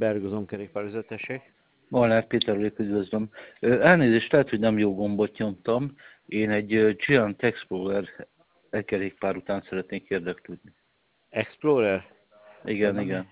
Bergozom kerékpárüzlet, tessék. Molnár Péter vagyok, üdvözlöm. Elnézést, lehet, hogy nem jó gombot nyomtam. Én egy Giant Explorer kerékpár után szeretnék érdeklődni. Explorer? Igen, igen.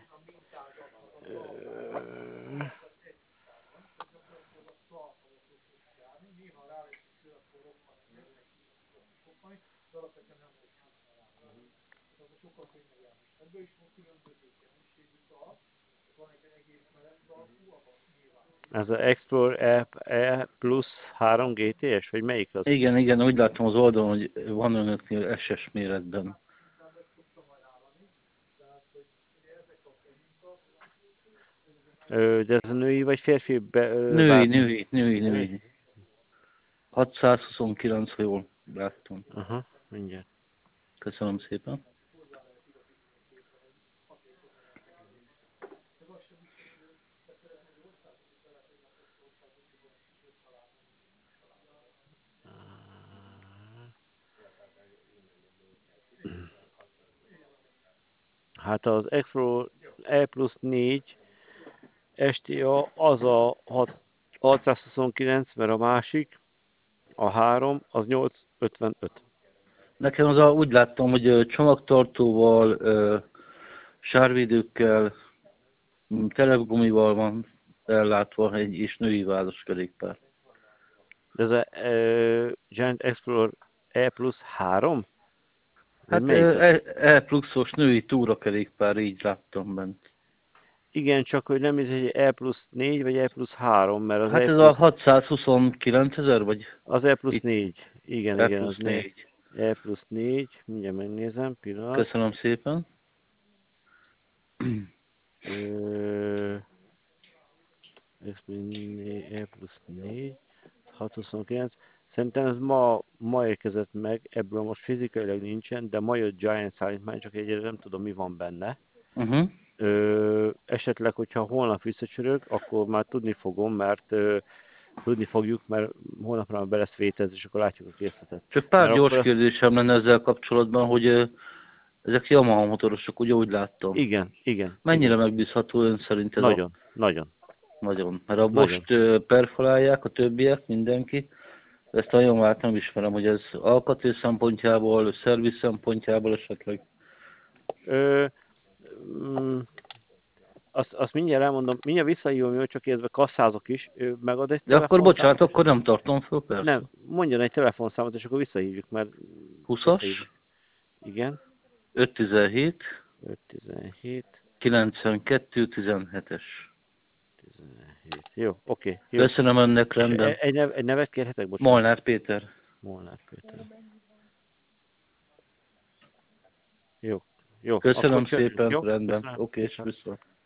Ez az Explorer E plusz 3 GTS, vagy melyik az? Igen, igen, úgy látom az oldalon, hogy van önöknél SS méretben. De ez a női vagy férfi? Női. 629, ha jól láttam. Aha, mindjárt. Köszönöm szépen. Hát az Explorer E plusz 4 STA az a 629, mert a másik, a 3, az 855. Nekem úgy láttam, hogy csomagtartóval, sárvédőkkel, telepgumival van ellátva egy és női város kerékpár. De ez a Giant Explorer E plusz 3? Hát E pluszos női túrakerékpár, így láttam bent. Igen, csak hogy nem is egy E plusz 4 vagy E plusz 3, mert az Hát E ez plusz, a 629 000, vagy? az E plusz Itt 4. Igen, E igen, az plusz 4. E plusz 4. Mindjárt megnézem, pillanat. Köszönöm szépen. E plusz 4, 629. Szerintem ez ma érkezett meg, ebből most fizikailag nincsen, de ma jött Giant szállítmány, csak egyre nem tudom, mi van benne. Esetleg, hogyha holnap visszacsörög, akkor már tudni fogom, mert tudni fogjuk, mert holnapra már be lesz vételezve, és akkor látjuk a készletet. Csak pár Mert gyors akkor kérdésem lenne ezzel kapcsolatban, hogy ezek Yamaha motorosok, ugye úgy láttam. Igen. Mennyire megbízható ön szerint ez Nagyon. Nagyon. Mert a Nagyon. Bosch perforálják, a többiek, mindenki. Ezt a Yamahát nem ismerem, hogy ez alkatrész szempontjából, szerviz szempontjából esetleg. Azt mindjárt elmondom, mindjárt visszahívom, hogy csak értve kasszázok is, megad egy De akkor telefonszámot? bocsánat, akkor nem tartom föl, persze. Nem, mondjon egy telefonszámot, és akkor visszahívjuk, mert... 20-as? Igen. 517. 517. 92 17-es. 17. Jó, oké. Jó. Köszönöm önnek, rendben. Egy nevet kérhetek, bocsánat? Molnár Péter. Molnár Péter. Jó. Köszönöm Akkor szépen, jó? rendben. Köszönöm. Oké, viszont.